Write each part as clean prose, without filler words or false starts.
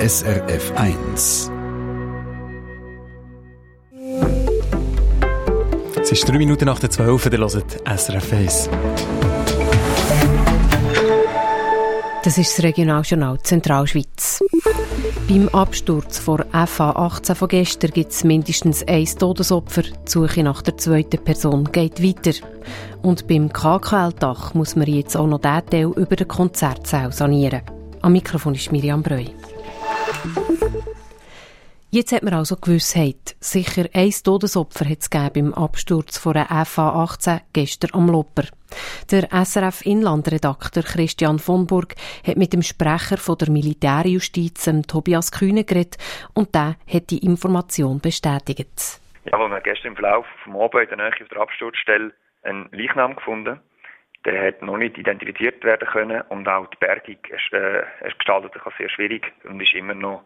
SRF 1. Es ist 3 Minuten nach der 12 Uhr, ihr hört SRF 1. Das ist das Regionaljournal Zentralschweiz. Beim Absturz vor FA18 von gestern gibt es mindestens 1 Todesopfer. Die Suche nach der zweiten Person geht weiter. Und beim KKL-Dach muss man jetzt auch noch diesen Teil über den Konzertsaal sanieren. Am Mikrofon ist Miriam Breu. Jetzt hat man also Gewissheit. Sicher 1 Todesopfer hat es beim Absturz von der FA18 gestern am Lopper. Der SRF-Inlandredakteur Christian von Burg hat mit dem Sprecher von der Militärjustiz, Tobias Kühne, geredet und der hat die Information bestätigt. Ja, wir haben gestern im Verlauf des Abends in der Nähe auf der Absturzstelle einen Leichnam gefunden. Der hat noch nicht identifiziert werden können und auch die Bergung gestaltet sich als sehr schwierig und ist immer noch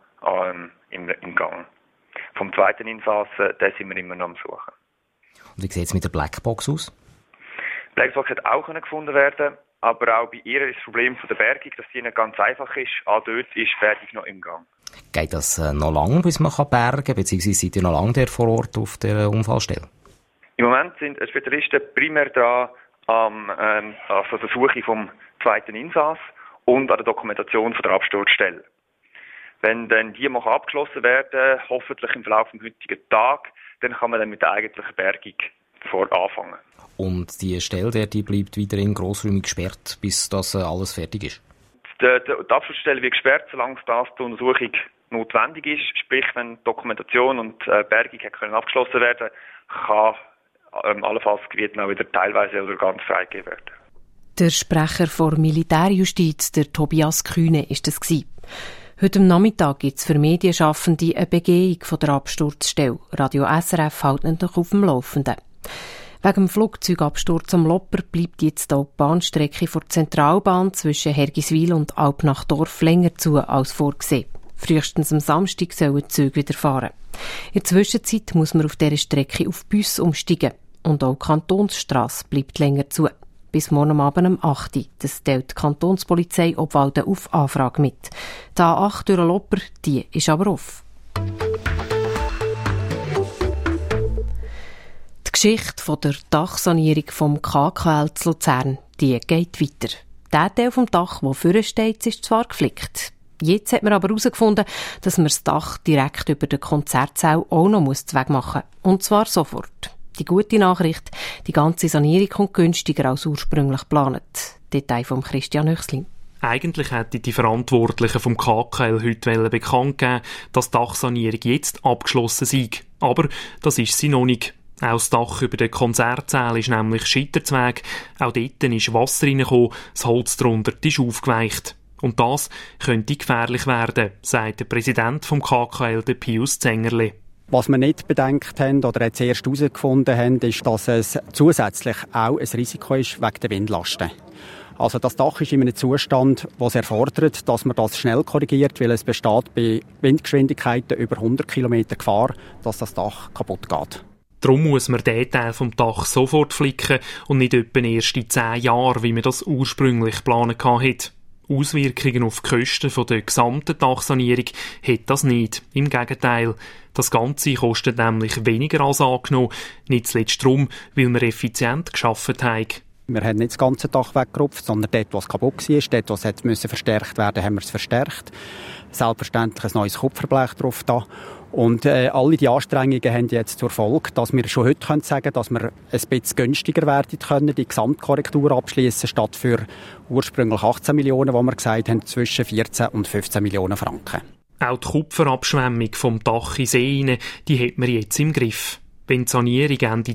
im Gang. Vom zweiten Insassen, den sind wir immer noch am Suchen. Und wie sieht es mit der Blackbox aus? Die Blackbox hat auch gefunden werden, aber auch bei ihr ist das Problem von der Bergung, dass sie nicht ganz einfach ist. Auch dort ist die Bergung noch im Gang. Geht das noch lange, bis man bergen kann, beziehungsweise seid ihr noch lange vor Ort auf der Unfallstelle? Im Moment sind Spezialisten primär dran also der Suche vom zweiten Insass und an der Dokumentation von der Absturzstelle. Wenn dann die mal abgeschlossen werden, hoffentlich im Verlauf des heutigen Tages, dann kann man dann mit der eigentlichen Bergung anfangen. Und die Stelle, die bleibt weiterhin grossräumig gesperrt, bis das alles fertig ist? Die Absturzstelle wird gesperrt, solange das zur Untersuchung notwendig ist. Sprich, wenn Dokumentation und Bergung können abgeschlossen werden, kann allenfalls das Gebiet auch wieder teilweise oder ganz freigegeben werden. Der Sprecher der Militärjustiz, der Tobias Kühne, ist das gewesen. Heute am Nachmittag gibt es für Medienschaffende eine Begehung von der Absturzstelle. Radio SRF hält natürlich auf dem Laufenden. Wegen dem Flugzeugabsturz am Lopper bleibt jetzt auch die Bahnstrecke vor der Zentralbahn zwischen Hergiswil und Alpnachdorf länger zu als vorgesehen. Frühestens am Samstag sollen die Züge wieder fahren. In der Zwischenzeit muss man auf dieser Strecke auf Bus umsteigen. Und auch die Kantonsstrasse bleibt länger zu. Bis morgen Abend um 8 Uhr. Das teilt die Kantonspolizei Obwalden auf Anfrage mit. Die A8 durch den Lopper, die ist aber offen. Die Geschichte von der Dachsanierung vom KKL zu Luzern, die geht weiter. Der Teil vom Dach, der vorne steht, ist zwar geflickt. Jetzt hat man aber herausgefunden, dass man das Dach direkt über den Konzertsaal auch noch wegmachen muss. Und zwar sofort. Die gute Nachricht, die ganze Sanierung kommt günstiger als ursprünglich geplant. Detail von Christian Höchslin. Eigentlich hätten die Verantwortlichen vom KKL heute bekannt gegeben, dass die Dachsanierung jetzt abgeschlossen sei. Aber das ist sie noch nicht. Auch das Dach über den Konzertsaal ist nämlich Scheiterzweg. Auch dort ist Wasser reingekommen, das Holz darunter ist aufgeweicht. Und das könnte gefährlich werden, sagt der Präsident vom KKL, der Pius Zengerle. Was wir nicht bedenkt haben oder jetzt erst herausgefunden haben, ist, dass es zusätzlich auch ein Risiko ist wegen der Windlasten. Also das Dach ist in einem Zustand, der erfordert, dass man das schnell korrigiert, weil es besteht bei Windgeschwindigkeiten über 100 km Gefahr, dass das Dach kaputt geht. Darum muss man diesen Teil vom Dach sofort flicken und nicht etwa erst in 10 Jahren, wie man das ursprünglich geplant hatte. Auswirkungen auf die Kosten der gesamten Dachsanierung hat das nicht. Im Gegenteil. Das Ganze kostet nämlich weniger als angenommen. Nicht zuletzt darum, weil wir effizient gearbeitet haben. Wir haben nicht das ganze Dach weggerupft, sondern dort, wo es kaputt war, dort, wo es verstärkt werden musste, haben wir es verstärkt. Selbstverständlich ein neues Kupferblech drauf da. Und alle die Anstrengungen haben jetzt zur Folge, dass wir schon heute sagen können, dass wir ein bisschen günstiger werden können, die Gesamtkorrektur abschließen, statt für ursprünglich 18 Millionen, die wir gesagt haben, zwischen 14 und 15 Millionen Franken. Auch die Kupferabschwemmung vom Dach in See, die hat man jetzt im Griff. Wenn die Sanierung Ende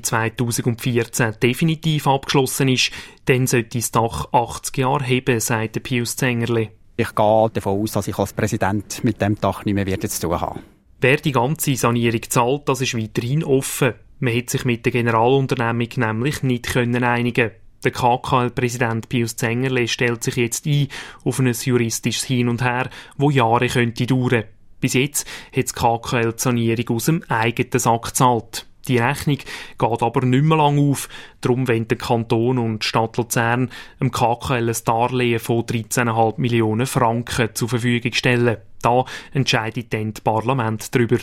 2014 definitiv abgeschlossen ist, dann sollte das Dach 80 Jahre heben, sagt Pius Zengerle. Ich gehe davon aus, dass ich als Präsident mit dem Dach nicht mehr zu tun haben. Wer die ganze Sanierung zahlt, das ist weiterhin offen. Man hat sich mit der Generalunternehmung nämlich nicht einigen. Der KKL-Präsident Pius Zengerle stellt sich jetzt ein auf ein juristisches Hin und Her, das Jahre könnte dauern. Bis jetzt hat das KKL die Sanierung aus dem eigenen Sack gezahlt. Die Rechnung geht aber nicht mehr lang auf. Darum wollen der Kanton und die Stadt Luzern dem KKL ein Darlehen von 13,5 Millionen Franken zur Verfügung stellen. Da entscheidet dann das Parlament darüber.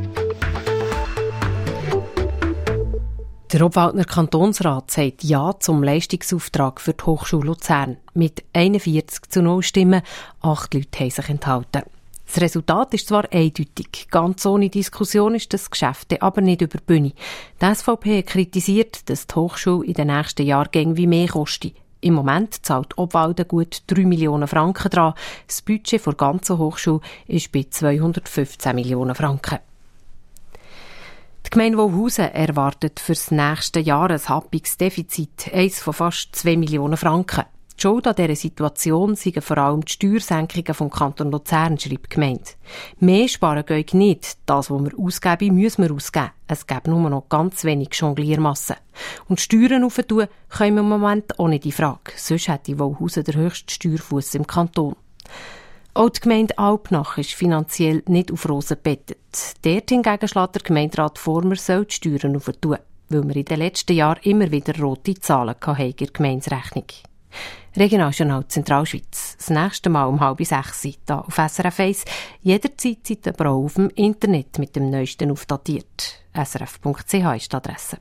Der Obwaldner Kantonsrat sagt Ja zum Leistungsauftrag für die Hochschule Luzern. Mit 41:0 Stimmen, 8 Leute haben sich enthalten. Das Resultat ist zwar eindeutig, ganz ohne Diskussion ist das Geschäft aber nicht über die Bühne. Die SVP kritisiert, dass die Hochschule in den nächsten Jahrgängen wie mehr kostet. Im Moment zahlt Obwalden gut 3 Millionen Franken dran. Das Budget der ganzen Hochschule ist bei 215 Millionen Franken. Die Gemeinde Wolhusen erwartet für das nächste Jahr ein happiges Defizit, eines von fast 2 Millionen Franken. Die Schuld an dieser Situation seien vor allem die Steuersenkungen vom Kanton Luzern, schreibt die Gemeinde. Mehr sparen geht nicht. Das, was wir ausgeben, müssen wir ausgeben. Es gibt nur noch ganz wenig Jongliermassen. Und Steuern aufzutun, kommen im Moment auch nicht in Frage. Sonst hätte Wolhusen den höchsten Steuerfuss im Kanton. Auch die Gemeinde Alpnach ist finanziell nicht auf Rosen gebettet. Dort hingegen schlägt der Gemeinderat vor, man soll die Steuern aufzutun, weil wir in den letzten Jahren immer wieder rote Zahlen hatten in der Gemeinderechnung. Regionaljournal Zentralschweiz. Das nächste Mal um 5:30 hier auf SRF 1. Jederzeit seid aber auch auf dem Internet mit dem Neuesten aufdatiert. srf.ch ist die Adresse.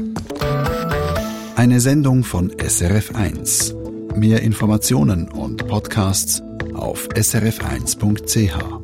Eine Sendung von SRF 1. Mehr Informationen und Podcasts auf srf1.ch.